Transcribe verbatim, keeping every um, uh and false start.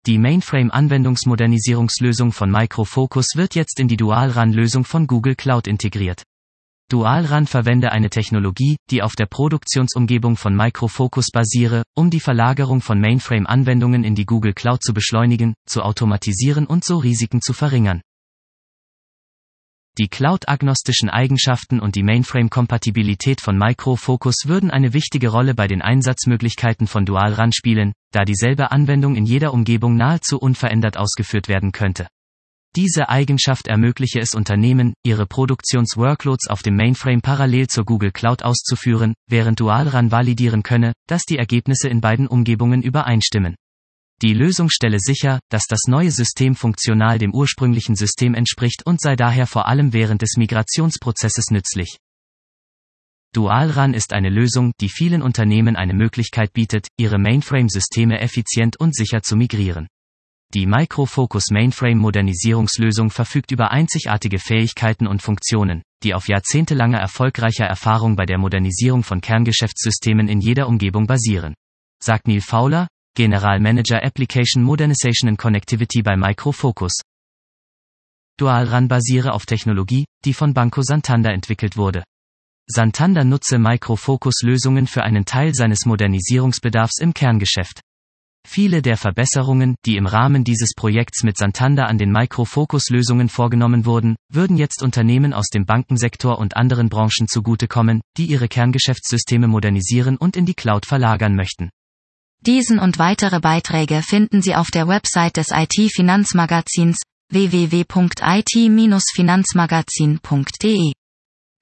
Die Mainframe-Anwendungsmodernisierungslösung von Micro Focus wird jetzt in die Dual-Run-Lösung von Google Cloud integriert. Dual-Run verwende eine Technologie, die auf der Produktionsumgebung von Micro Focus basiere, um die Verlagerung von Mainframe-Anwendungen in die Google Cloud zu beschleunigen, zu automatisieren und so Risiken zu verringern. Die cloud-agnostischen Eigenschaften und die Mainframe-Kompatibilität von Micro Focus würden eine wichtige Rolle bei den Einsatzmöglichkeiten von Dual-Run spielen, da dieselbe Anwendung in jeder Umgebung nahezu unverändert ausgeführt werden könnte. Diese Eigenschaft ermögliche es Unternehmen, ihre Produktionsworkloads auf dem Mainframe parallel zur Google Cloud auszuführen, während Dual-Run validieren könne, dass die Ergebnisse in beiden Umgebungen übereinstimmen. Die Lösung stelle sicher, dass das neue System funktional dem ursprünglichen System entspricht und sei daher vor allem während des Migrationsprozesses nützlich. Dual-Run ist eine Lösung, die vielen Unternehmen eine Möglichkeit bietet, ihre Mainframe-Systeme effizient und sicher zu migrieren. Die Micro Focus Mainframe-Modernisierungslösung verfügt über einzigartige Fähigkeiten und Funktionen, die auf jahrzehntelanger erfolgreicher Erfahrung bei der Modernisierung von Kerngeschäftssystemen in jeder Umgebung basieren, sagt Neil Fowler, Generalmanager Application Modernization and Connectivity bei Micro Focus. Dual-Run basiere auf Technologie, die von Banco Santander entwickelt wurde. Santander nutze Micro Focus Lösungen für einen Teil seines Modernisierungsbedarfs im Kerngeschäft. Viele der Verbesserungen, die im Rahmen dieses Projekts mit Santander an den Micro Focus Lösungen vorgenommen wurden, würden jetzt Unternehmen aus dem Bankensektor und anderen Branchen zugutekommen, die ihre Kerngeschäftssysteme modernisieren und in die Cloud verlagern möchten. Diesen und weitere Beiträge finden Sie auf der Website des I T-Finanzmagazins w w w punkt i t Bindestrich finanzmagazin punkt d e.